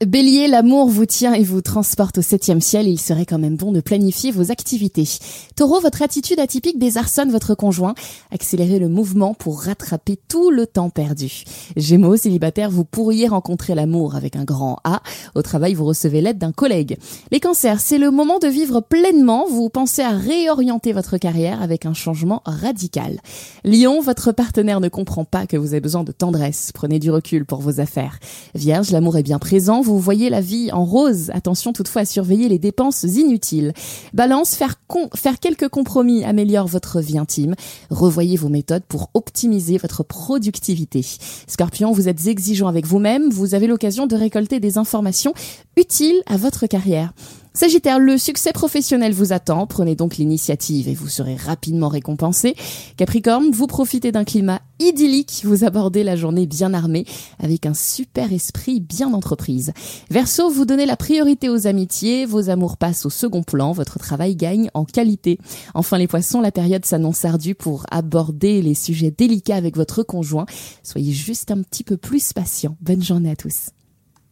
Bélier, l'amour vous tient et vous transporte au 7e ciel et il serait quand même bon de planifier vos activités. Taureau, votre attitude atypique désarçonne votre conjoint. Accélérez le mouvement pour rattraper tout le temps perdu. Gémeaux, célibataire, vous pourriez rencontrer l'amour avec un grand A. Au travail, vous recevez l'aide d'un collègue. Les cancers, c'est le moment de vivre pleinement. Vous pensez à réorienter votre carrière avec un changement radical. Lion, votre partenaire ne comprend pas que vous avez besoin de tendresse. Prenez du recul pour vos affaires. Vierge, l'amour est bien présent. Vous voyez la vie en rose. Attention toutefois à surveiller les dépenses inutiles. Balance, faire quelques compromis améliore votre vie intime. Revoyez vos méthodes pour optimiser votre productivité. Scorpion, vous êtes exigeant avec vous-même. Vous avez l'occasion de récolter des informations utiles à votre carrière. Sagittaire, le succès professionnel vous attend, prenez donc l'initiative et vous serez rapidement récompensé. Capricorne, vous profitez d'un climat idyllique, vous abordez la journée bien armé avec un super esprit bien d'entreprise. Verseau, vous donnez la priorité aux amitiés, vos amours passent au second plan, votre travail gagne en qualité. Enfin les poissons, la période s'annonce ardue pour aborder les sujets délicats avec votre conjoint. Soyez juste un petit peu plus patient. Bonne journée à tous.